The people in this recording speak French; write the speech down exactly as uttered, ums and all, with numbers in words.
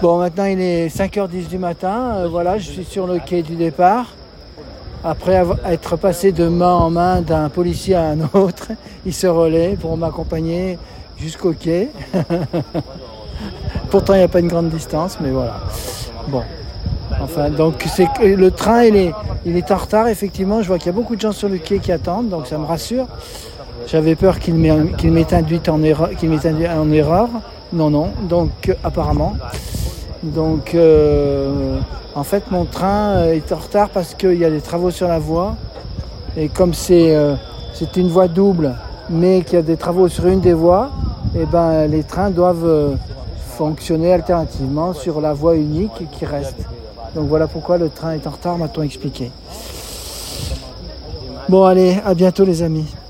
Bon, maintenant il est cinq heures dix du matin, euh, voilà, je suis sur le quai du départ. Après avoir, être passé de main en main d'un policier à un autre, il se relaie pour m'accompagner jusqu'au quai. Pourtant il n'y a pas une grande distance, mais voilà. Bon, enfin, donc c'est le train il est, il est en retard, effectivement, je vois qu'il y a beaucoup de gens sur le quai qui attendent, donc ça me rassure. J'avais peur qu'il m'ait, qu'il m'ait induit en erreur, qu'il m'ait induit en erreur. Non, non, donc euh, apparemment. Donc, euh, en fait, mon train est en retard parce qu'il y a des travaux sur la voie. Et comme c'est, euh, c'est une voie double, mais qu'il y a des travaux sur une des voies, et ben, les trains doivent euh, fonctionner alternativement sur la voie unique qui reste. Donc voilà pourquoi le train est en retard, m'a-t-on expliqué. Bon, allez, à bientôt les amis.